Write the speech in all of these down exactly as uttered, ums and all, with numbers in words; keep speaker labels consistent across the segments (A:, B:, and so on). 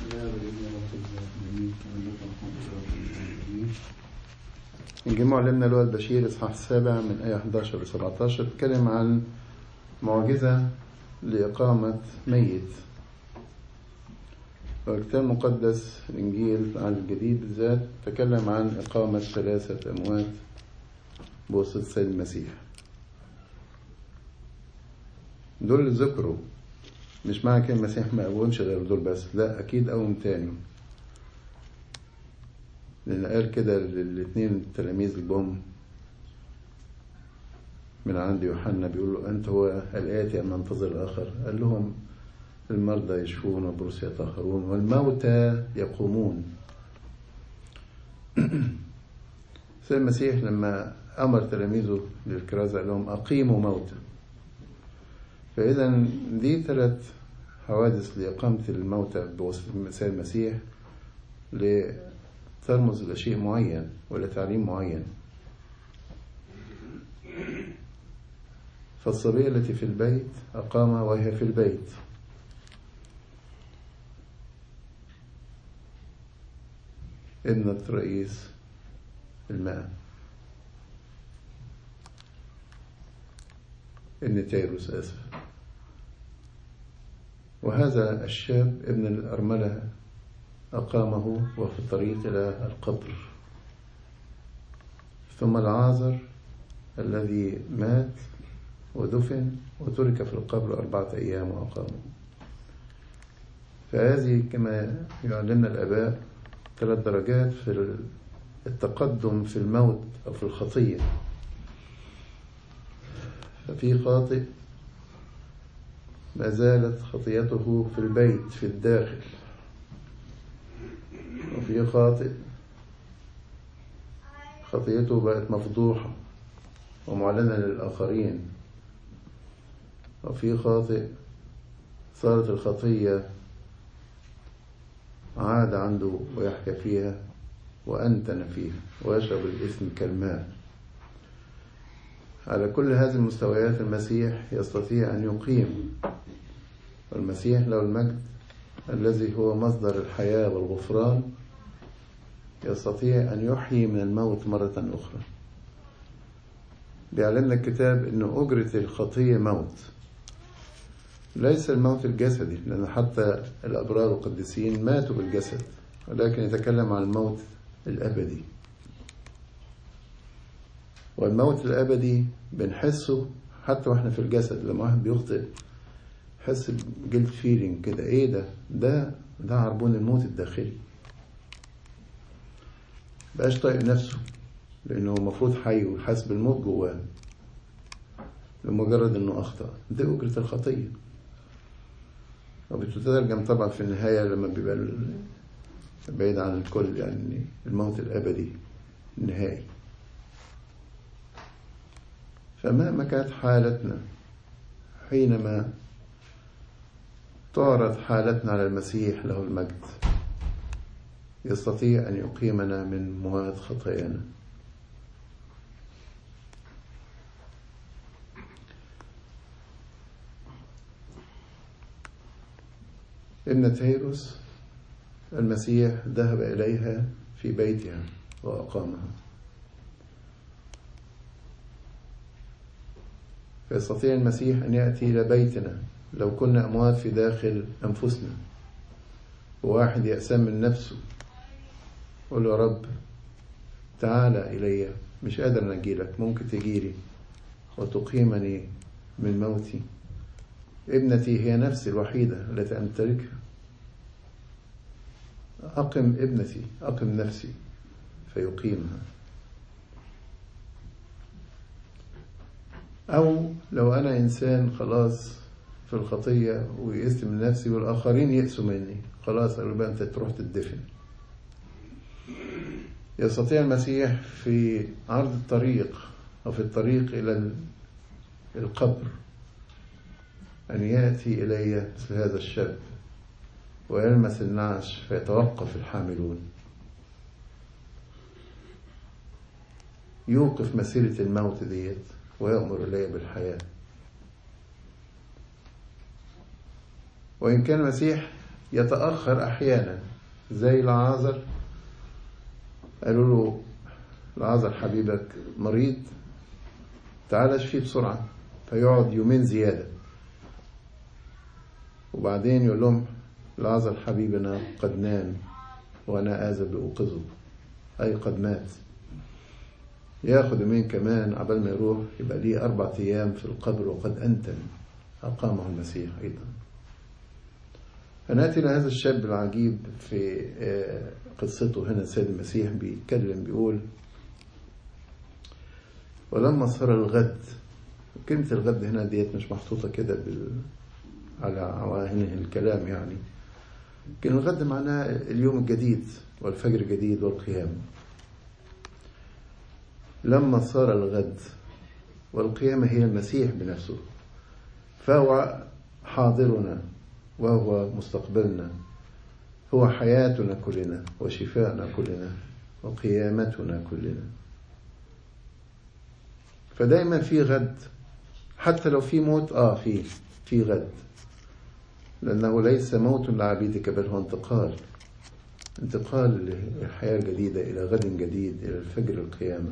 A: إنجيل معلمنا لوقا البشير إصحاح السابع من آية إحدى عشر ل سبعة عشر بيتكلم عن معجزة لإقامة ميت. والكتاب المقدس الإنجيل عن الجديد بالذات تكلم عن إقامة ثلاثة أموات بواسطة السيد المسيح. دول اللي ذكروا، مش معنى كده المسيح ما قومش غير دول بس، لا أكيد قوم تاني، لأن قال كده للاثنين التلاميذ الجم من عند يوحنا بيقول له أنت هو الآتي أم ننتظر الآخر؟ قال لهم المرضى يشفون والبرص يطهرون والموتى يقومون. سيد المسيح لما أمر تلاميذه للكرازة قال لهم أقيموا موتى. فإذا دي ثلاث حوادث لإقامة الموتى بواسطة السيد المسيح لترمز إلى شيء معين ولا تعليم معين. فالصبية التي في البيت أقامها وهي في البيت. ابنة رئيس الماء ابن تيروس آسف. وهذا الشاب ابن الأرملة أقامه وفي الطريق إلى القبر. ثم العازر الذي مات ودفن وترك في القبر أربعة أيام وأقامه. فهذه كما يعلمنا الآباء ثلاث درجات في التقدم في الموت أو في الخطية. ففي خاطئ ما زالت خطيته في البيت في الداخل، وفي خاطئ خطيته بقت مفضوحة ومعلنة للآخرين، وفي خاطئ صارت الخطية عاد عنده ويحكى فيها وأنتن فيها ويشرب الإثم كالماء. على كل هذه المستويات المسيح يستطيع أن يقيم. والمسيح له المجد الذي هو مصدر الحياة والغفران يستطيع أن يحيي من الموت مرة أخرى. بيعلمنا الكتاب أن أجرة الخطية موت، ليس الموت الجسدي، لأن حتى الأبرار والقديسين ماتوا بالجسد، ولكن يتكلم عن الموت الأبدي. والموت الأبدي بنحسه حتى وإحنا في الجسد. لما واحد بيخطئ حس بجلد فيلينج كده، إيه ده؟ ده ده عربون الموت الداخلي. بقاش طايق نفسه لأنه المفروض حي وحاسس بالموت جواه لمجرد إنه أخطأ. ده أجرة الخطية. وبتترجم طبعا في النهاية لما بيبقى بعيد عن الكل، يعني الموت الأبدي النهائي. فمهما كانت حالتنا حينما تعرض حالتنا على المسيح له المجد يستطيع أن يقيمنا من مواد خطايانا. ابنة تيروس المسيح ذهب إليها في بيتها وأقامها. فيستطيع المسيح أن يأتي إلى بيتنا لو كنا أموات في داخل أنفسنا، وواحد يأسم من نفسه قل يا رب تعالى إلي، مش قادر نجيلك، ممكن تجيلي وتقيمني من موتي. ابنتي هي نفسي الوحيدة التي أمتلكها. أقم ابنتي، أقم نفسي فيقيمها. أو لو أنا إنسان خلاص في الخطية ويئست من نفسي والآخرين يئسوا مني، خلاص قالوا بقى أنت تروح تدفن. يستطيع المسيح في عرض الطريق أو في الطريق إلى القبر أن يأتي إلي مثل هذا الشاب ويلمس النعش فيتوقف الحاملون، يوقف مسيرة الموت ديت ويأمر إلي بالحياة. وإن كان المسيح يتأخر أحيانا، زي العازر قالوا له العازر حبيبك مريض تعال اشفيه بسرعة، فيقعد يومين زيادة، وبعدين يقول لهم العازر حبيبنا قد نام وأنا آذى بأوقظه، أي قد مات. ياخد يومين كمان عبال ما يروح، يبقى ليه أربع أيام في القبر وقد أنتن، أقامه المسيح أيضا. فنأتي لهذا الشاب العجيب في قصته هنا. السيد المسيح بيتكلم بيقول ولما صار الغد. كلمة الغد هنا ديت مش محطوطة كده بال... على عواهنه الكلام يعني، لكن الغد معناه اليوم الجديد والفجر الجديد والقيامة. لما صار الغد والقيامة هي المسيح بنفسه، فهو حاضرنا وهو مستقبلنا، هو حياتنا كلنا وشفاءنا كلنا وقيامتنا كلنا. فدايما في غد، حتى لو في موت آه في في غد، لأنه ليس موت لعبيدك بل هو انتقال انتقال للحياة الجديدة إلى غد جديد، إلى الفجر القيامة.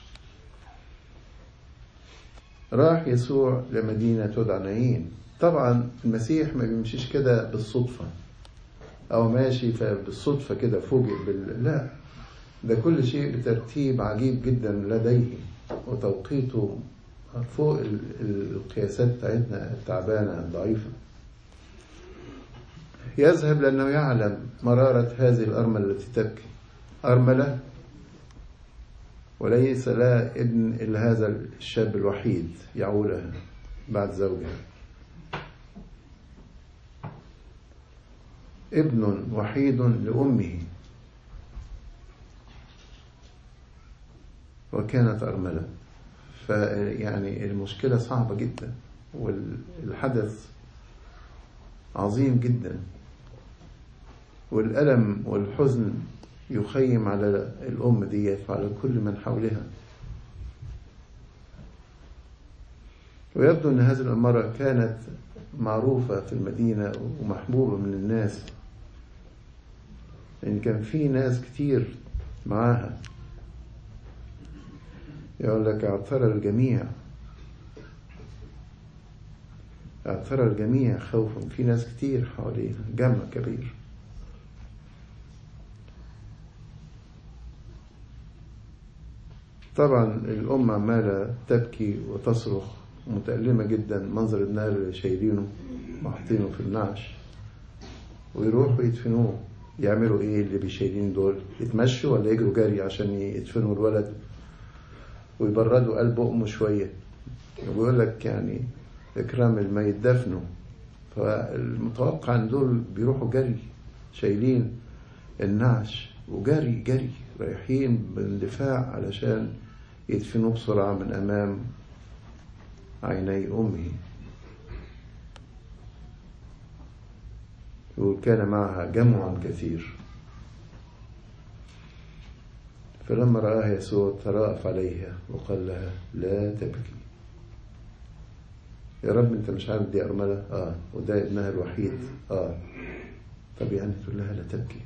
A: راح يسوع لمدينة تدعى نايين. طبعا المسيح ما بيمشيش كده بالصدفة أو ماشي بالصدفة كده فوجئ بال... لا، ده كل شيء بترتيب عجيب جدا لديه وتوقيته فوق القياسات بتاعتنا التعبانة الضعيفة. يذهب لأنه يعلم مرارة هذه الأرملة التي تبكي، أرملة وليس لها ابن إلا هذا الشاب الوحيد يعولها بعد زوجها، ابن وحيد لأمه وكانت أرملة. فيعني المشكلة صعبة جدا والحدث عظيم جدا، والألم والحزن يخيم على الأم ديت وعلى كل من حولها. ويبدو أن هذه المرأة كانت معروفة في المدينة ومحبوبة من الناس، لأن يعني كان في ناس كتير معاها. يقول لك اعترى الجميع اعترى الجميع خوفا، في ناس كتير حواليها، جمع كبير. طبعا الأم عمالة تبكي وتصرخ متألمة جدا، منظر ابنها اللي شايلينه وحاطينه في النعش ويروحوا يدفنوه. يعملوا ايه اللي بيشايلين دول؟ يتمشوا ولا يجروا جري عشان يدفنوا الولد ويبردوا قلب أمه شوية؟ ويقول لك يعني إكرام الميت دفنه. فالمتوقع أن دول بيروحوا جري شايلين النعش وجري جري رايحين باندفاع علشان يدفنوه بسرعة من أمام عيني أمه. وكان معها جمع كثير. فلما رآها يسوع ترأف عليها وقال لها لا تبكي. يا رب انت مش عارف دي أرملة؟ آه. وده ابنها الوحيد؟ آه. طب يعني تقول لها لا تبكي؟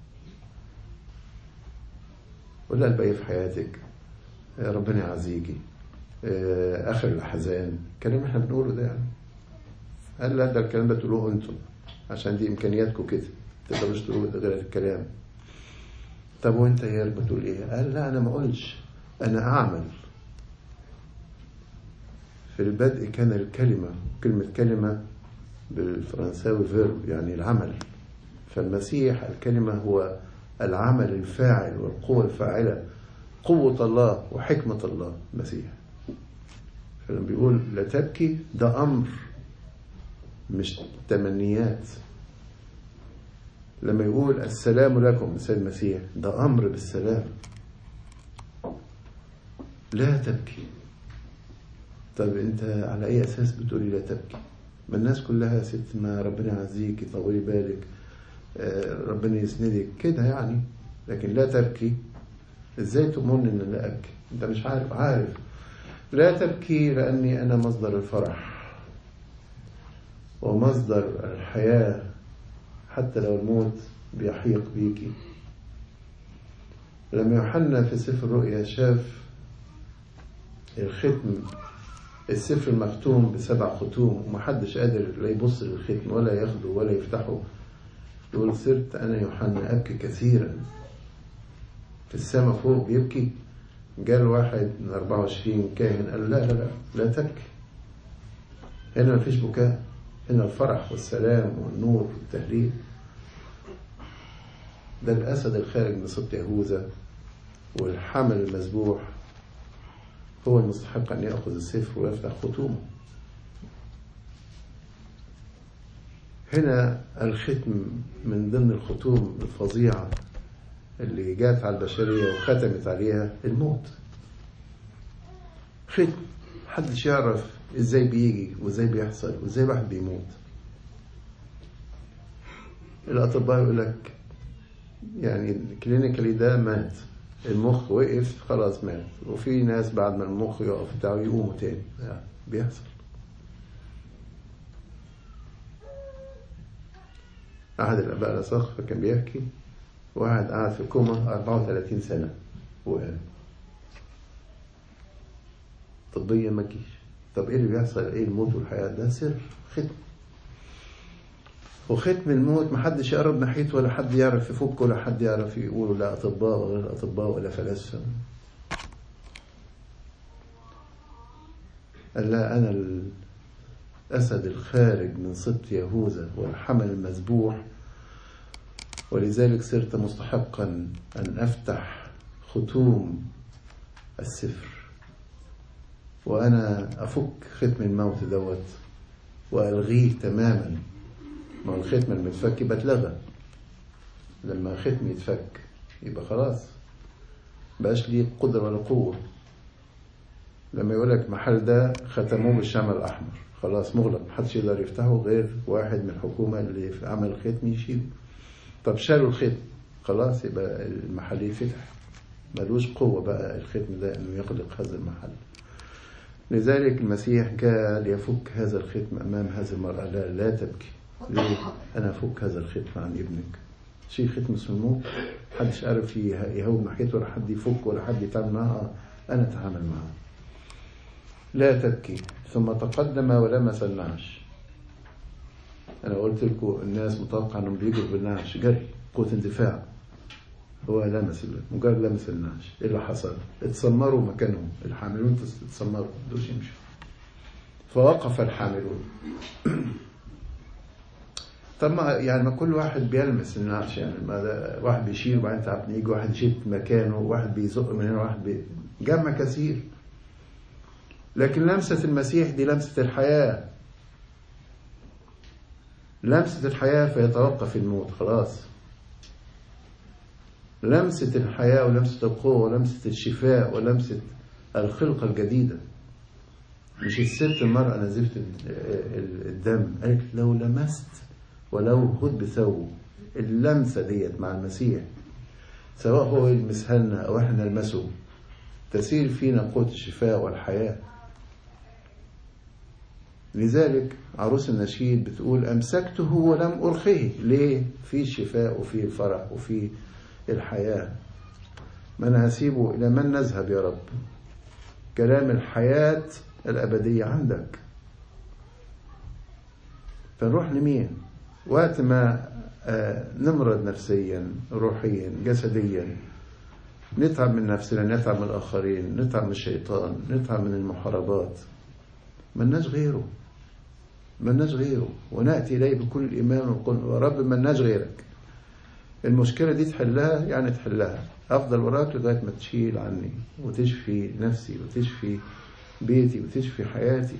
A: ولا الباقي في حياتك ربنا يعزيكي، آخر الأحزان، الكلام احنا بنقوله ده يعني. قال لا، ده الكلام ده تقولوه انتم عشان دي إمكانياتكم كده، تقدروش تقولوا غير الكلام. طب وانت يا رب بتقول ايه؟ قال لا انا ما اقولش، انا اعمل. في البدء كان الكلمة، كلمة كلمة بالفرنساوي فيرب يعني العمل. فالمسيح الكلمة هو العمل الفاعل والقوة الفاعلة، قوة الله وحكمة الله المسيح. فلما بيقول لا تبكي ده أمر مش تمنيات. لما يقول السلام لكم السيد المسيح ده أمر بالسلام. لا تبكي. طب انت على اي اساس بتقولي لا تبكي؟ ما الناس كلها ست ما ربنا يعزيكي طولي بالك ربنا يسندك كده يعني، لكن لا تبكي ازاي تؤمن ان لا ابكي؟ انت مش عارف. عارف لا تبكي لاني انا مصدر الفرح ومصدر الحياة، حتى لو الموت بيحيق بيكي. لما يوحنا في سفر الرؤيا شاف الختم، السفر المختوم بسبع ختوم ومحدش قادر لا يبص للختم ولا ياخده ولا يفتحه، يقول صرت أنا يوحنا أبكي كثيرا. في السماء فوق بيبكي. جاء واحد من أربعة وعشرين كاهن قال لا لا لا لا تبكي، هنا مفيش بكاء، هنا الفرح والسلام والنور والتهليل. ده الأسد الخارج من سبط يهوذا والحمل المذبوح هو المستحق أن يأخذ السفر ويفتح ختومه. هنا الختم من ضمن الختوم الفظيعة اللي جات على البشرية وختمت عليها الموت. ختم محدش يعرف ازاي بيجي وازاي بيحصل وازاي واحد بيموت. الأطباء يقول لك يعني كلينيكالي ده مات، المخ وقف خلاص مات، وفي ناس بعد ما المخ يقف بتاعه يقوموا تاني، يعني بيحصل. أحد الآباء الأساقفة كان بيحكي واحد قاعد في كوما أربعة وثلاثين سنة وقام طبيا ما جيش. طب ايه اللي بيحصل؟ ايه الموت والحياة؟ ده سر ختم، وختم الموت محدش يقرب ناحيته ولا حد يعرف يفك ولا حد يعرف يقوله، لا أطباء ولا أطباء ولا فلاسفة. قال لا أنا الأسد الخارج من سبط يهوذا والحمل المذبوح، ولذلك صرت مستحقا أن أفتح ختوم السفر وأنا أفك ختم الموت دوت وألغيه تماما. ما الختم المتفك بتلغى، لما ختم يتفك يبقى خلاص بقاش ليه قدرة ولا قوة. لما يقولك محل ده ختموه بالشمع الأحمر خلاص مغلق، محدش يقدر يفتحه غير واحد من الحكومة اللي في عمل الختم يشيله. طب شالوا الختم خلاص يبقى المحل يفتح، ملوش قوة بقى الختم ده انه يغلق هذا المحل. لذلك المسيح جاء ليفك هذا الختم امام هذه المرأة. لا لا تبكي، ليه؟ انا افك هذا الختم عن ابنك. شيء ختم اسمه الموت محدش عارف يهوب ناحيته ولا حد يفك ولا حد يتعامل معه، انا اتعامل معه. لا تبكي. ثم تقدم ولمس النعش. انا قلت لكم الناس متوقع انهم بيجوا بالنعش جري قوة اندفاع، هو لمس، مجرد لمس النعش. ايه اللي حصل؟ اتسمروا مكانهم، الحاملون اتسمروا دوش يمشوا، فوقف الحاملون. طب ما يعني ما كل واحد بيلمس النعش، يعني ما ده واحد بيشيل وبعدين تعبني يجي واحد يشيل مكانه، واحد بيزق من هنا، واحد بي... جمع كثير. لكن لمسة المسيح دي لمسة الحياة، لمسة الحياة فيتوقف الموت خلاص. لمسة الحياة ولمسة القوة ولمسة الشفاء ولمسة الخلقة الجديدة. مش الست المرأة نزفت الدم قالت لو لمست ولو خد بثوب، اللمسة ديت مع المسيح سواء هو يلمسها لنا أو احنا نلمسه تسير فينا قوة الشفاء والحياة. لذلك عروس النشيد بتقول أمسكته ولم أرخيه. ليه؟ في الشفاء وفي الفرح وفي الحياة. من هسيبه إلى من نذهب يا رب؟ كلام الحياة الأبدية عندك. فنروح لمين؟ وقت ما نمرض نفسيا روحيا جسديا، نتعب من نفسنا، نتعب من الآخرين، نتعب من الشيطان، نتعب من المحاربات، مناش غيره، مناش غيره. ونأتي إليه بكل الإيمان ونقول يا رب مناش غيرك. المشكلة دي تحلها يعني تحلها، أفضل وراك لغاية ما تشيل عني وتشفي نفسي وتشفي بيتي وتشفي حياتي.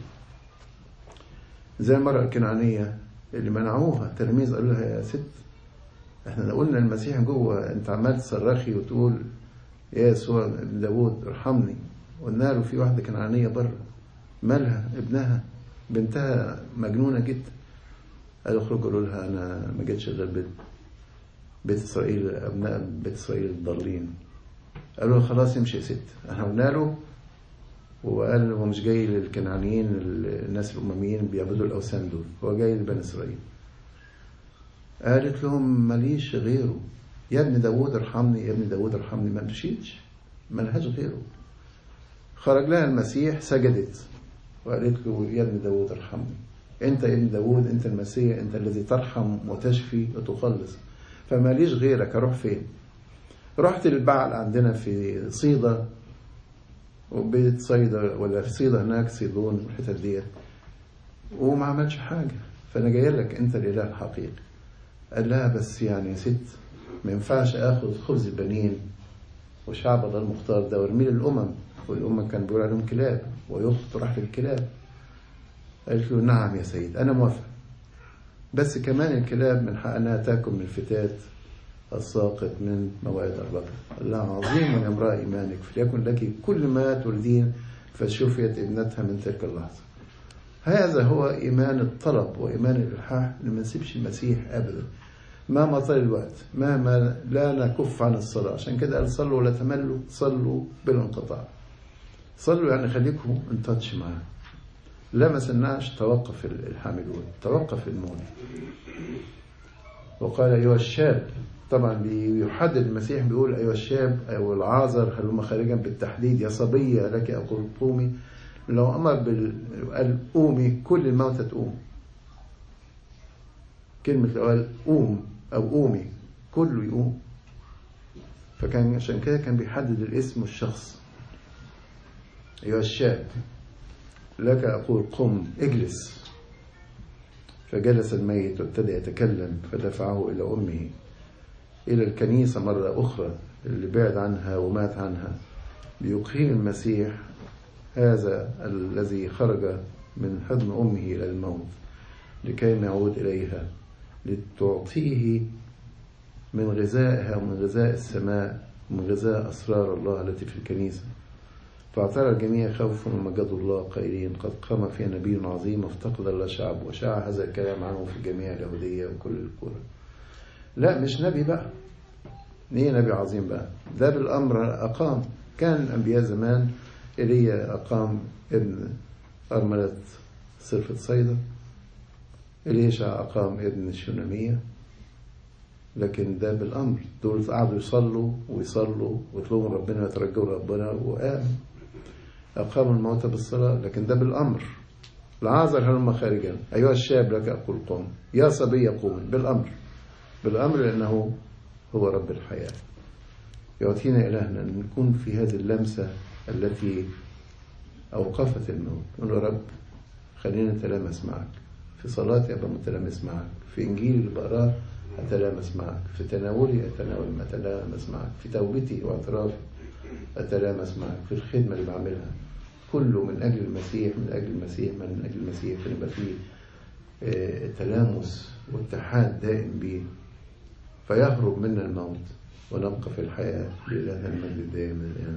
A: زي المرأة الكنعانية اللي منعوها تلاميذ قالوا لها يا ست احنا قلنا المسيح جوه، انت عمال تصرخي وتقول يا يسوع ابن داود ارحمني. قلنا له في واحدة كنعانية بره مالها ابنها بنتها مجنونة جدا. قالوا اخرجوا قالوا لها انا ما جيتش غير بيت بيت اسرائيل، ابناء بيت اسرائيل الضالين. قالوا له خلاص امشي يا ست. احنا قلنا له وقال هو مش جاي للكنعانيين الناس الامميين بيعبدوا الاوثان دول، هو جاي لبني اسرائيل. قالت لهم ماليش غيره، يا ابن داود ارحمني، يا ابن داود ارحمني، ما مشيتش، ملهاش غيره. خرج لها المسيح سجدت وقالت له يا ابن داود ارحمني، انت يا ابن داود، انت المسيح، انت الذي ترحم وتشفي وتخلص، فماليش غيرك، اروح فين؟ رحت للبعل عندنا في صيدا، وبيت صيدا ولا في صيدا هناك، صيدون الحتت ديت، وما عملش حاجة، فانا جاي لك انت الاله الحقيقي. قال لها بس يعني يا ست، ما ينفعش اخذ خبز البنين وشعب الله المختار ده وارميه للامم، والامم كان بيقول عليهم كلاب ويخط راح للكلاب. قالت له نعم يا سيد انا موافق، بس كمان الكلاب من حق انها تاكل من الفتات الساقط من موائد الرب. قال لها عظيم يا امرأة ايمانك، فليكن لك كل ما تريدين، فشفيت ابنتها من تلك اللحظة. هذا هو ايمان الطلب وايمان الالحاح، ان ما نسيبش المسيح ابدا مهما طال الوقت، مهما لا نكف عن الصلاة. عشان كده قال صلوا ولا تملوا، صلوا بلا انقطاع. صلوا يعني خليكم ان تاتش معاه، لا ما سناش توقف الحاملون، توقف الموت. وقال أيها الشاب، طبعا بيحدد المسيح، بيقول أيها الشاب أو العازر هلما خارجا بالتحديد، يا صبية لك أقول قومي. لو أمر قال قومي كل الموتى تقوم، كلمة لو قال قوم أو قومي كله يقوم. فكان عشان كده كان بيحدد الاسم والشخص. أيها الشاب لك أقول قم اجلس. فجلس الميت وابتدأ يتكلم، فدفعه إلى أمه، إلى الكنيسة مرة أخرى اللي بعد عنها ومات عنها. بيقيم المسيح هذا الذي خرج من حضن أمه إلى الموت لكي يعود إليها، لتعطيه من غذائها ومن غذاء السماء ومن غذاء أسرار الله التي في الكنيسة. فاعترى الجميع خوفا ومجدوا الله قائلين قد قام في نبي عظيم وافتقد الله شعب، وشاع هذا الكلام عنه في جميع اليهودية وكل القرى. لا مش نبي بقى، ايه نبي عظيم بقى؟ ده بالأمر أقام. كان الأنبياء زمان إيليا أقام ابن أرملة صرفة صيدا، إليشع أقام ابن الشونامية، لكن ده بالأمر. دول قعدوا يصلوا ويصلوا ويطلبوا ربنا ويترجوا ربنا وقاموا أقاموا الموتى بالصلاة، لكن ده بالأمر. العازر هلما خارجا، أيها الشاب لك أقول قم، يا صبي قوم، بالأمر، بالأمر، لأنه هو رب الحياة. يعطينا إلهنا أن نكون في هذه اللمسة التي أوقفت الموت. نقول يا رب خلينا نتلامس معك في صلاتي، أبقى متلامس معك في إنجيل اللي بقراه، أتلامس معك في تناولي، أتناول أتلامس معك في توبتي واعترافي، أتلامس معك في الخدمة اللي بعملها، كله من أجل المسيح، من أجل المسيح، من أجل المسيح. فنبقى فيه تلامس واتحاد دائم به، فيهرب منا الموت ونبقى في الحياة لإله المجد دائما.